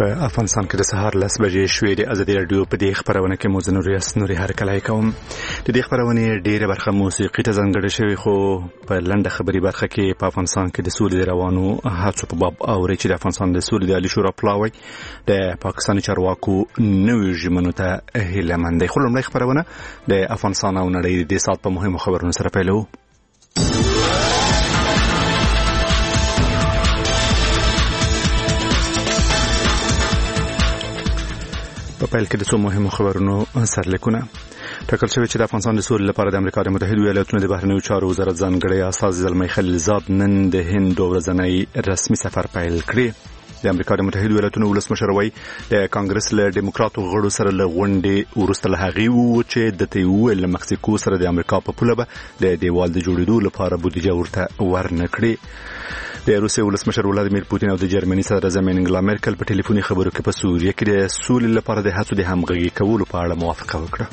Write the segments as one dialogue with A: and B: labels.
A: په افغانستان کې د سهار 10 بجې شوې د ازادي رادیو په دې خبرونه کې مو نوري هرکلی کوم. د دې خبرونه ډیره برخه موسیقي ته ځانګړې شوی، خو په لنډه خبري برخه کې په افغانستان کې د سولې روانو هڅو په باب اوري چې د افغانستان د سولې د عالی شورا پلاوی د پاکستاني چارواکو نوې ژمنو ته هیله مند دی. خو لومړی خبرونه د افغانستان او نړۍ د سات په مهمو خبرونو سره پیلو. په پیل کې د څو مهمو خبرونو سرلیکونه. ټاکل شوی چې د افغانستان د سولې لپاره د امریکا د متحده ایالاتونو د بهرنیو چارو وزارت ځانګړی استازی زلمی خلیلزاد نن د هند 2 ورځنی رسمي سفر پیل کړی. د امریکا د متحده ایالاتونو ولسمشر وایي د کانګرس له ډیموکراتو غړو سره له غونډې وروسته له هغې وو چې د تیویل له مکسیکو سره د امریکا په پوله به د دیوال د جوړېدو لپاره بودیجه ورته ورنکړي. د روسیې ولسمشر ولادیمیر پوتین او د جرمني صدراعظم انګلا مرکل په ټلیفوني خبرو کې په سوریه کې د سولې لپاره د هڅو د همغږي کولو په اړه موافقه وکړه.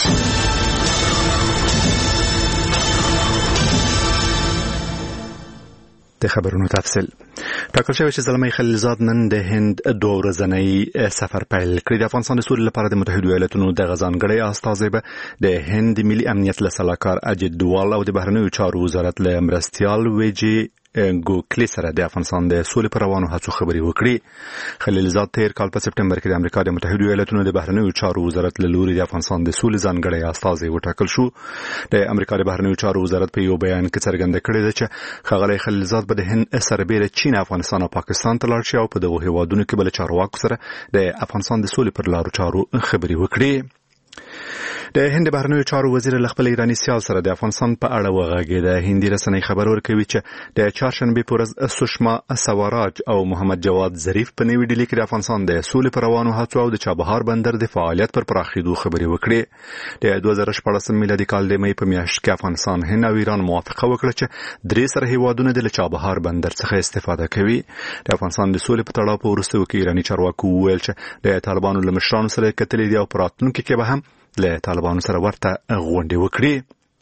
A: د خبرونو تفصیل. ټاکل شوی چې زلمی خلیلزاد نن د هند 2 ورځنی سفر پیل کړی. د افغانستان د سولې لپاره د متحده ایالاتونو د ځانګړي استازی به د هند ملي امنیت له سلاکار اجit دوال او د بهرنیو چارو وزارت له مرستیال ویجی ګوکلی سره د افغانستان د سولې پر روانو هڅو خبري وکړي. خلیلزاد تیر کال په سپټمبر کې د امریکا د متحده ایالاتونو د بهرنیو چارو وزارت له لوري د افغانستان د سولې ځانګړي استازی وټاکل شو. د امریکا د بهرنیو چارو وزارت په یو بیان کې څرګنده کړې ده چې ښاغلی خلیلزاد به د هند سربېره چین، افغانستان او پاکستان ته لاړ شي او په دغو هیوادونو کې بل چارواکو سره د افغانستان د سولې پر لارو چارو خبري وکړي. د هند بهرنیو چارو وزیر له خپل ایرانی سیال سره د افغانستان په اړه وغږېده. هندي رسنۍ خبر ورکوي چې د چهارشنبه په ورځ سشما سواراج او محمد جواد ظریف په نوې ډیلي کې د افغانستان د سولې پر روانو هڅو او د چابهار بندر د فعالیت پر پراخېدو خبرې وکړې. د 2014 میلادي کال د مې په میاشت کې افغانستان، هند او ایران موافقه وکړه چې درې سره هیوادونه د چابهار بندر څخه استفاده کوي. د افغانستان د سولې په تړاو په وروستیو کې ایرانی چارواکو وویل چې د طالبانو له مشرانو سره کتلې دي او په راتلونکي کې به هم له طالبانو سره ورته غونډې وکړي.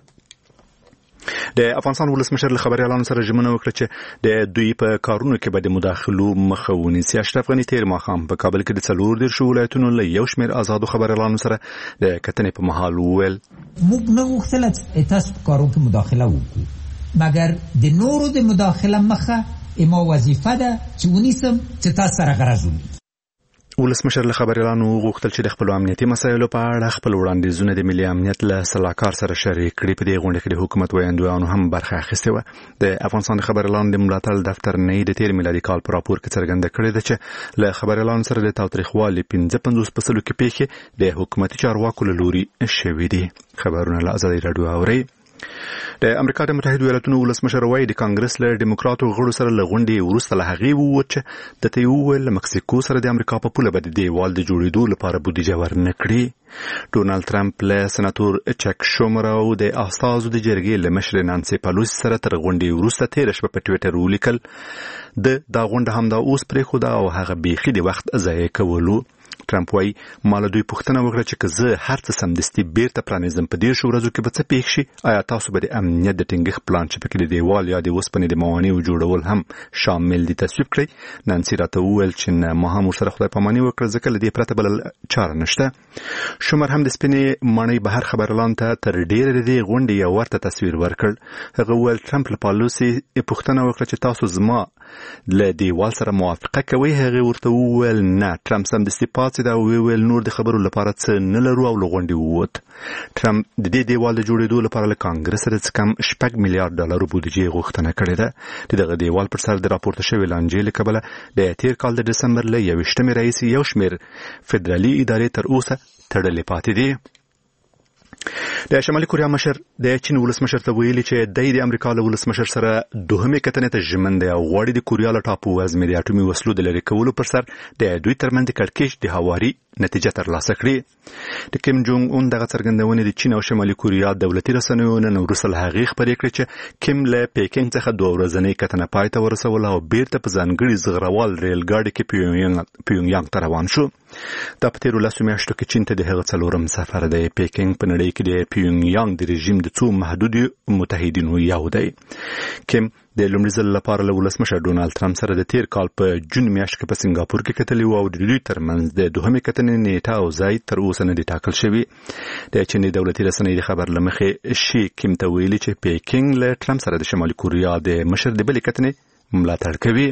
A: د افغانستان ولسمشر له خبريالانو سره ژمنه وکړه چې د دوی په کارونو کې به د مداخلو مخه ونیسي. اشرف غني تیر ماښام په کابل کې د 14 ولایتونو له یو شمېر آزادو خبريالانو سره د کتنې په مهال وویل
B: موږ نه غوښتل چې تاسو په کارونو کې مداخله وکړو، مګر د نورو د مداخله مخه ما وظیفه ده چې ونیسم چې تاسو سره غرض وي.
A: ولسمشر له خبريالانو غوښتل چې د خپل امنیتي مسایلو په اړه خپل وړاندیزونه د ملي امنیت له سلاکار سره شریک کړي. په دې غونډه کې د حکومت ویاندویانو هم برخه اخیستې وه. د افغانستان د خبريالانو د ملاتړ دفتر نه د تیر میلادي کال په راپور کې څرګنده کړې ده چې له خبريالانو سره د تاوتریخوالي 55% کې پیښې د حکومتي چارواکو له لوري شوې دي. خبرونه له ازادي رادیو اوري. د امریکا د متحده ایالاتونو ولسمشر وایي د کانګرس له ډیموکراتو غړو سره له غونډې وروسته له هغې ووت چې د تیویل له مکسیکو سره د امریکا په پوله به د دیوال د جوړېدو لپاره بودیجه ورنکړي. ډونالد ټرمپ له سناتور چک شومر او د استازو د جرګې له مشر نانسي پالوسی سره تر غونډې وروسته تیر شپه په ټویټر ولیکل دا غونډه همدا اوس پرېښوده او هغه بیخي د وخت ضایع کولو. ټرمپ وایي ما له دوی پوښتنه وکړه چې که زه هر څه سمدستي بیرته پرانیزم په 10 ورځو کې به څه پیښ شي؟ آیا تاسو به د امنیت د ټینګښت پلان چې پکې د دیوال یا د اوسپنې د موانعو جوړول هم شامل دي تصویب کړئ؟ نانسي راته وویل چې نه، ما هم ورسره خدای پاماني وکړه ځکه له دې پرته بله چاره نشته. شومر هم د سپینې ماڼۍ بهر خبريالانو ته تر ډیره د دې غونډې یو ورته تصویر ورکړ. هغه وویل ټرمپ له پالوسی پوښتنه وکړه چې تاسو زما له دیوال سره موافقه کوي؟ هغه ورته وویل نه. ټرمپ سمدستي پاڅېد او ویل نور د خبرو لپاره څه نه لرو او له غونډې ووت. ټرمپ د دې دیوال د جوړېدو لپاره له کانګرس سره څه کم $6 میلیارډ بودیجې غوښتنه کړې ده. د دغه دیوال پر سر د راپورته شوې لانجې له کبله د تیر کال د ډسمبر له 21 راهیسې یو شمېر فدرالي ادارې تر اوسه تړلې پاتې دي. د شمالي کوریا مشر د چین ولسمشر ته ویلي چې د امریکا له ولسمشر سره دوهمې کتنې ته ژمن دی او غواړي د کوریا له ټاپو وزمې د اټومي وسلو د لرې کولو پر سر د دوی ترمنځ کړکېچ د هواري نتیجه ترلاسه کړي. د کیم جونګ اون دغه څرګندونې د چین او شمالي کوریا دولتي رسنیو نن وروسته له هغې خپرې کړې چې کیم له پیکینګ څخه 2 ورځنۍ کتنه پای ته ورسوله او بیرته په ځانګړي زغروال ریل ګاډي کې پیونګیانګ ته روان شو. دا په تیرو 10 میاشتو کې چین ته د هغه 4م سفر دی. پیکینګ په نړۍ کې د پیونګیانګ د رژیم د څو محدودو متحدینو یو دی. کیم د لومړي ځل لپاره له ولسمشر ډونالد ترامپ سره د تیر کال په جون میاشت کې په سنگاپور کې کتلې و او د دوی ترمنځ د دوهمې کتنې نیټه او ځای تر اوسه نه دی ټاکل شوی. د چین دولتي رسنۍ د خبر لمخې شي کیم ته ویلي چې پیکینګ له ترامپ سره د شمالي کوریا د مشر د بلې کتنې ملاتړ کوي.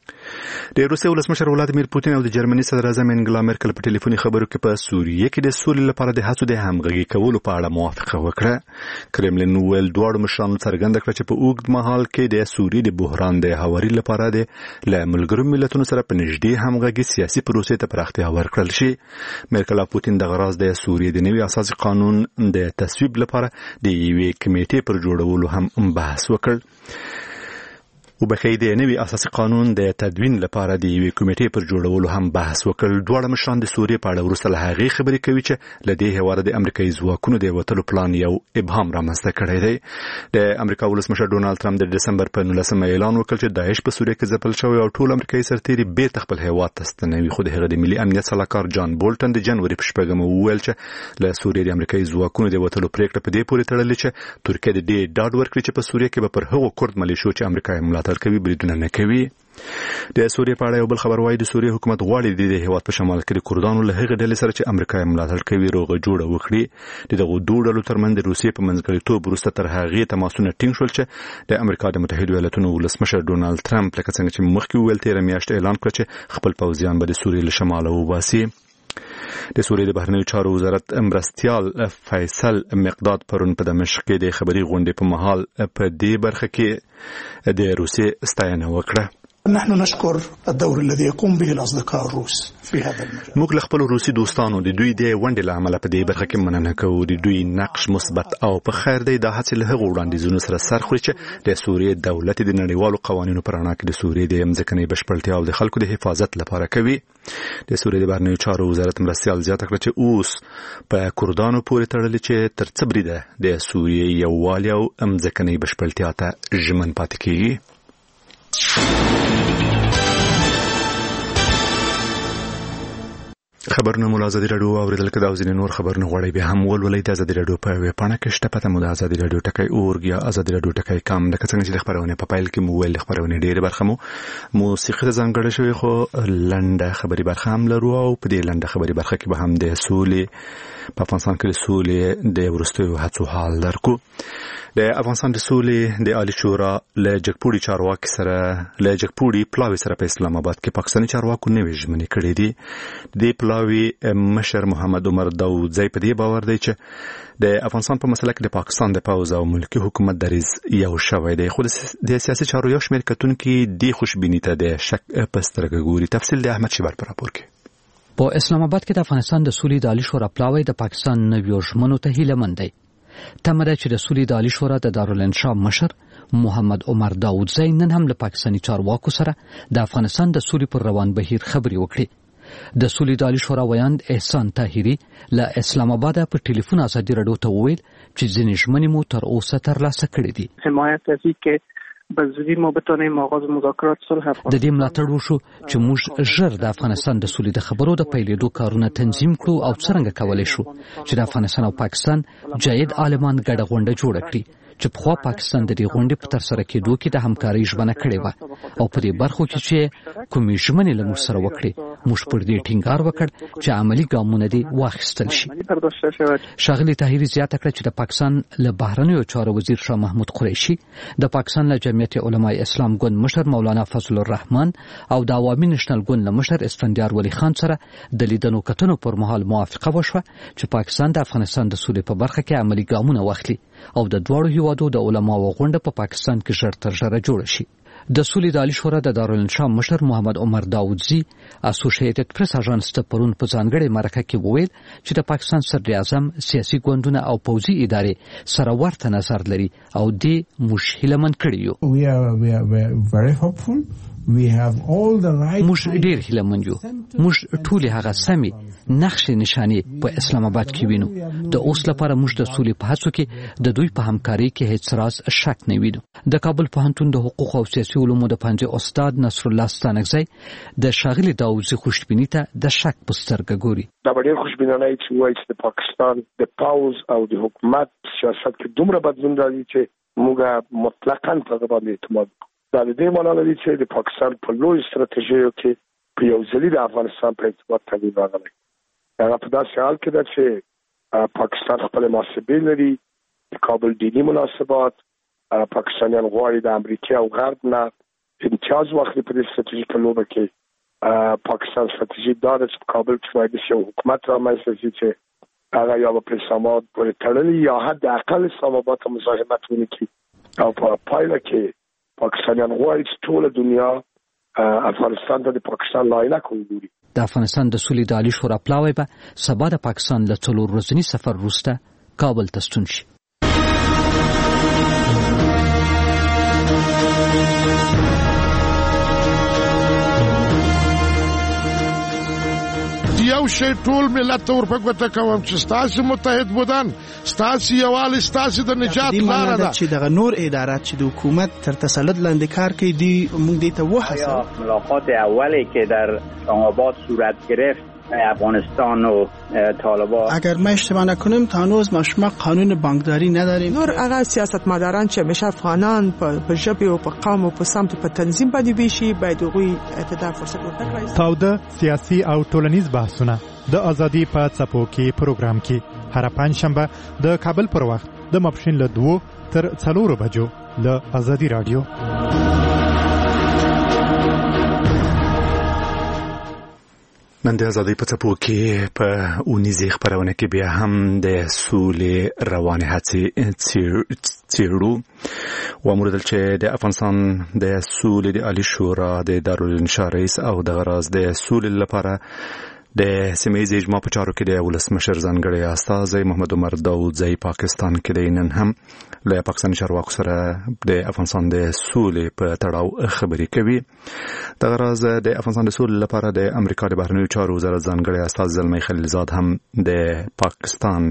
A: د روسیې ولسمشر ولادیمیر پوتین او د جرمني صدر اعظم انګلا مرکل په ټلیفوني خبرو کې په سوریه کې د سولې لپاره د هڅو د همغږي کولو په اړه موافقه وکړه. کرملین ویل دواړو مشرانو څرګنده کړه چې په اوږد مهال کې د سوریې د بحران د هواري لپاره د ملګرو ملتونو سره په نږدې همغږي سیاسي پروسې ته پراختیا ورکړل شي. مرکل او پوتین د غراز د سوریې د نوي اساسي قانون د تصویب لپاره د یوې کمیټې پر جوړولو هم بحث وکړ. وبخې د نوي اساسي قانون د تدوین لپاره د یوې کمیټې پر جوړولو هم بحث وکړ. دواړه مشران د سوریې په اړه وروسته له هغې خبرې کوي چې له دې هېواده د امریکایي ځواکونو د وتلو پلان یو ابهام رامنځته کړی دی. د امریکا ولسمشر ډونالد ترامپ د ډسمبر په 19 اعلان وکړ چې داعش په سوریه کې ځپل شوی او ټول امریکایي سرتېري بیرته خپل هېواد ته ستنوي. خو د هغه د ملي امنیت سلاکار جان بولټن د جنوري په 6 وویل چې له سوریې د امریکایي ځواکونو د وتلو پریکړه په دې پورې تړلې چې ترکیه د دې ډاډ ورکړي چې په سوریه کې به پر هغو کورد ملیشو چې امریکا یې ملاتړ کوي بریدونه کوي. د سوریې په اړه یو بل خبر وايي د سوریې حکومت غواړي د هیواد په شمال کې د کردانو له هغې ډلې سره چې امریکا یې ملاتړ کوي روغه جوړه وکړي. د دغو دوه ډلو ترمنځ د روسیې په منځګړیتوب وروسته تر هغې تماسونه ټینګ شول چې د امریکا د متحدو ایالاتونو ولسمشر ډونالد ترامپ لکه څنګه چې مخکې وویل تېره میاشت اعلان کړ چې خپل پوځیان به د سوریې له شماله وباسي. د سوریې د بهرنیو چارو وزارت مرستیال فیصل مقداد پرون په دمشق کې د خبري غونډې په مهال په دې برخه کې د روسیې ستاینه وکړه.
C: نحن نشكر الدور الذي يقوم به الأصدقاء الروس في هذا المجال.
A: موږ له خپل روسي دوستانو د دوی د ونډې له امله په دې برخه کې مننه کوو. د دوی نقش مثبت او په خیر دی. دا هڅې له هغو وړاندیزونو سره سر خوري چې د سوریې دولت د نړیوالو قوانینو پر رڼا کې د سوریې د ځمکنۍ بشپړتیا او د خلکو د حفاظت لپاره کوي. د سوریې د بهرنیو چارو وزارت مرستیال زیاته کړه چې اوس په کردانو پورې تړلې چې تر څه بریده د سوریې یووالي او ځمکنۍ بشپړتیا ته ژمن پاتې کیږي. خبرونه مو ازادي رادیو اوریدل کده او ځینې نور خبرونه غواړي به هم ولولئ د ازادي رادیو په ویب پاڼه کې شته پته مو د ازادي رادیو ټکی اورګ یا ازادي رادیو ټکی کام د څنګه چې خبرونه په پایل کې مو ویل خبرونه ډېر برخه مو موسیقي ځانګړې شوی خو لنډه خبري برخه هم لرو او په دې لنډه خبري برخه کې به هم د سولې په افغانستان کې سولې د ورستیو هڅو حال درکو. د افغانستان د سولې د عالی شورا له جګپوړي چارواکي سره له جګپوړي پلاوي سره په اسلام آباد کې پاکستاني چارواکو نوې ژمنې کړې دي. د پلاوي مشر محمد عمر داودزی په دې باور دی چې د افغانستان په مسله کې د پاکستان د پوز او ملکی حکومت دریز یو شوی دی. خو د سیاسي چارو یو شمېر کتونکي د خوشبینی ته د شک په سترګه ګوري. تفصیل د احمد شیبر پر راپور کې.
D: په اسلام آباد کې د افغانستان د سولې د عالی شورا پلاوي د پاکستان نویو ژمنو ته هیله مند دی. تمره چې د سولې د عالی شورا د دارالانشا مشر محمد عمر داودزی نن هم له پاکستاني چارواکو سره د افغانستان د سولې پر روان بهیر خبرې وکړې. د سولې د عالی شورا ویاند احسان طاهری له اسلام آباد په ټلیفون ازادي رادیو ته وویل چې ځینې ژمنې مو تر اوسه ترلاسه کړې دي.
E: حمایت از اینکه بزودی ما بتونیم آغاز مذاکرات صلح افغانستان.
D: د دې ملاتړ وشو چې موږ ژر د افغانستان د سولې د خبرو د پیلېدو کارونه تنظیم کړو او څرنګه کولای شو چې د افغانستان او پاکستان جاید عالمان ګډه غونډه جوړه کړي چې په خوا پاکستان د دې غونډې په تر سره کېدو کې د همکارۍ ژمنه کړې و او په دې برخو کې چې کومې ژمنې له موږ سره وکړې موږ پر دې ټینګار وکړ چې عملی ګامونه دې واخیستل شي. ښاغلي طاهري زیاته کړه چې د پاکستان له بهرنیو چارو وزیر شاه محمود قریشي د پاکستان له جمعیت علماء اسلام ګوند مشر مولانا فضل الرحمن او د عوامي نېشنل ګوند له مشر اسفندیار ولی خان سره د لیدنو کتنو پر مهال موافقه وشوه چې پاکستان د افغانستان د سولې په برخه کې عملی ګامونه واخلي او د دواړو هیوادو د علماو غونډه په پاکستان کې ژر تر ژره جوړه شي. د سولې د عالی شورا د دارالانشا مشر محمد عمر داودزی اسوسییټډ پریس اژانس ته پرون په ځانګړې مرکه کې وویل چې د پاکستان صدر اعظم سیاسي ګوندونه او پوځي ادارې سره ورته نظر لري او دې موږ هیلهمن کړي یو. موږ ډېر هیلهمن یو. موږ ټول هغه سمې نقشې نشانې په اسلام آباد کې وینو. د اوس لپاره موږ د سولې په هڅو کې د دوی په همکارۍ کې هیڅ راز شک نه وینو. د کابل پوهنتون د حقوق او سیاسي علومو د پنځه استاد نصر الله ستانکزی د ښاغلي داودزي خوشبینی ته د شک په سترګه ګوري.
F: دا ډېر خوشبینانه چې وایي چې د پاکستان د پاوز او د حکومت سیاست کې دومره بدلون راځي چې موږ مطلقاً په باندې اعتماد دا د دې معنی لري چې د پاکستان په لوی ستراتیژیو کې په یو ځلې د افغانستان په ارتباط تغییر راغلی. هغه په داسې حال کې ده چې پاکستان خپل محاسبې لري، د کابل دینی مناسبات، پاکستانیان غواړي د امریکا او غرب نه امتیاز واخلي په دې ستراتیژیکه لوبه کې. پاکستان ستراتیژي دا ده چې په کابل کې باید یو حکومت رامنځته شي چې هغه یا په اسلام آباد پورې تړلی یا حد اقل اسلام آباد ته مزاحمت ونه کړي او په پایله کې پاکستانیان غواړي چې ټول دنیا افغانستان ته د پاکستان لایق وګوري.
D: د افغانستان د سولې د عالی شورا پلاوی به سبا د پاکستان له 4 ورځني سفر وروسته کابل ته ستون شي.
G: یو شی ټول ملت ته ورپګوته کوم چې ستاسو متحد بودن، ستاسو یووالی، ستاسو د نجات لاره ده.
H: چې دغه نور ادارات چې د حکومت تر تسلط لاندې کار کوي دی موږ دې ته وحسه.
I: ملاقات اولی که در اسلام آباد صورت گرفت افغانستان و طالبان،
H: اگر ما اشتباه نکنیم تا هنوز ما قانون بانکداری نداریم.
J: نور هغه سیاستمداران چې همیشه افغانان په ژبه او په قوم او په سمت په تنظیم باندې بشي باید هغوی اعتدال فرصت ورکړي.
K: تاوده سیاسي او ټولنیز بحثونه د ازادي په څپو کې پروګرام کې هر پنځشنبه د کابل پر وخت د ماپښین له 2 تر 4 بجو له ازادي رادیو.
A: نن د ازادۍ په څپو کې په اونیزې خپرونه کې بیا هم د سولې روانې هڅې څیړو. وموندل چې د افغانستان د سولې د عالی شورا د دارالانشا رئیس او د غراز د سولې لپاره د سیمه‌ییز اجماع په چارو کې د ولسمشر ځانګړی استازی محمد عمر داودزی پاکستان کې د نن هم له پاکستاني چارواکو سره د افغانستان د سولې په تړاو خبرې کوي. د غراز د افغانستان د سولې لپاره د امریکا د بهرنیو چارو وزارت ځانګړی استازی زلمی خلیلزاد هم د پاکستان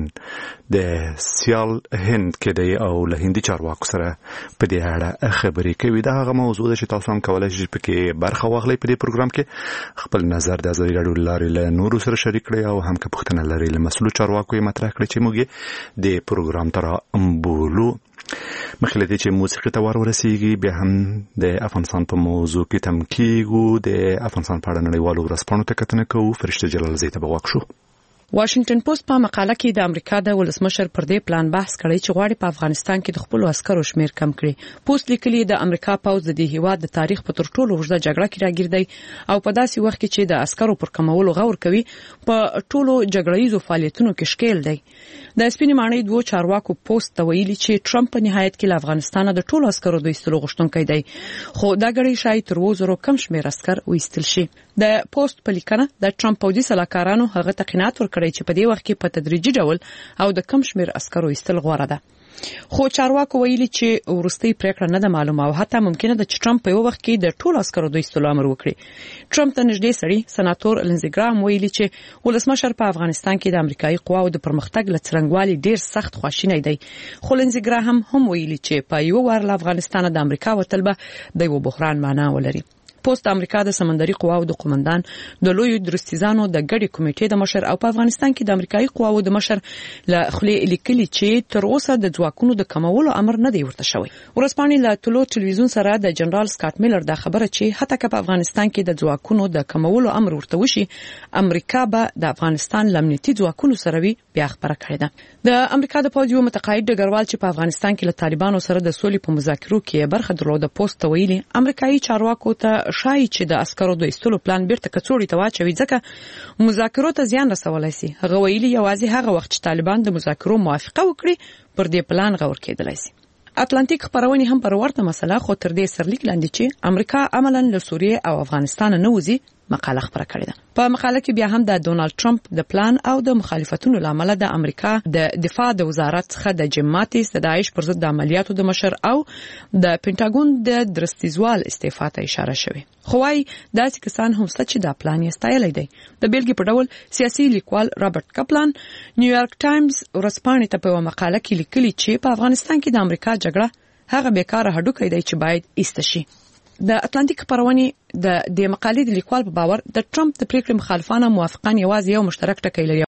A: د سیال هند کې دی او له هندي چارواکو سره په دې اړه خبرې کوي. دا هغه موضوع ده چې تاسو هم کولای شئ پکې برخه واخلئ په دې پروګرام کې. خپل نظر د ازادي راډیو لارې نورو سره شریک کړئ او هم که پوښتنه لرئ له مسؤلو چارواکو یې مطرح کړئ چې موږ د پروګرام ته بولو. مخکې له دې چې موسیقي ته ورسیږي بیا هم د افغانستان په موضوع کې تم کېږو. د افغانستان په اړه نړیوالو ورځپاڼو ته کتنه کوو. فرشته جلال زی ته به غوږ شو.
L: واشنگټن پوسټ په مقاله کې د امریکا د ولسمشر پر دې پلان بحث کړی چې غواړي په افغانستان کې د خپل عسکرو شمیر کم کړي. پوسټ لیکلي د امریکا پوځ د دې هیواد د تاریخ په تر ټولو اوږده جګړه کې راګرځي او په داسې وخت کې چې د عسکرو پر کمولو غور کوي په ټولو جګړهیزو فعالیتونو کې شکیل دی. د سپینې ماڼۍ دوه چارواکو پوسټ ته ویلي چې ټرمپ په نهایت کې له افغانستان د ټولو عسکرو د ایستلو غوښتونکی دی، خو دا غړي شاید تر 2,000 کم شمیر عسکر وایستل شي. د پوسټ په لیکنه د ټرمپ پوځي سلاکارانو هغه تقینات ورکړي چې په دې وخت کې په تدریجي ډول او د کم شمیر عسکرو ایستل غوړه ده. خو چارواکو ویلي چې ورستۍ پریکړه نه ده معلومه او حتی ممکنه ده چې ټرمپ په یو وخت کې د ټولو عسکرو د ایستلو امر وکړي. ټرمپ ته نږدې سړی سناتور لینزي ګرام ویلي چې ولسمشر په افغانستان کې د امریکایي قواو د پرمختګ له څرنګوالي ډیر سخت خواشینی دی. خو لینزي ګرام هم ویلي چې په یو وار له افغانستان د امریکا وتل به د یو بحران معنا ولري. پوسټ امریکا د سمندري قواو د قومندان د لوی درستیزانو د ګډي کمیټې د مشر او په افغانستان کې د امریکایي قواو د مشر له خلی لیکلي چې تر اوسه د ځواکونو د کمولو امر نه دی ورته شوی. ورسپانې له ټولو ټلویزیون سره د جنرال سکاټ میلر د خبره چې حتی که په افغانستان کې د ځواکونو د کمولو امر ورته وشي امریکا به د افغانستان لمنیتي ځواکونو سره وی بیا خبره کړې ده. د امریکا د پوځ یو متقاعد ډګروال چې په افغانستان کې له طالبانو سره د سولې په مذاکرو کې برخه درلوده پوسټ ویلي امریکایي چارواکو ته شایي چې د عسکرو د ایستلو پلان بیرته کڅوړې ته واچوي ځکه مذاکرو ته زیان رسولای شي. هغه ویلي یوازې هغه وخت چې طالبان د مذاکرو موافقه وکړي پر دې پلان غور کېدلای شي. اتلانتیک خبرونه هم پر ورته مسله خو تر دې سرلیک لاندې چې امریکا عملاً له سوریه او افغانستان نه وځي مقاله خبره کړې ده. په مقاله کې بیا هم د ډونالد ټرمپ د پلان او د مخالفتونو لامل د امریکا د دفاع د وزارت څخه د جیم ماتیس د داعش پر ضد د عملیاتو د مشر او د پینټاګون د درستیزوال استعفا ته اشاره شوه. خو وايي داسې کسان هم ست چې دا پلان یې ستایلی دی. د بیلګې په ډول سیاسي لیکوال رابرټ کپلان نیویارک ټایمز ورځپاڼې ته په مقاله کې لیکلي چې په افغانستان کې د امریکا جګړه هغه بیکاره هډوکی دی چې باید ایسته شي. د اتلانتیک خبرونه د مقالې د لیکوال په باور د ټرمپ د پریکړې مخالفانو موافقان یوازې یو مشترک ټکی لري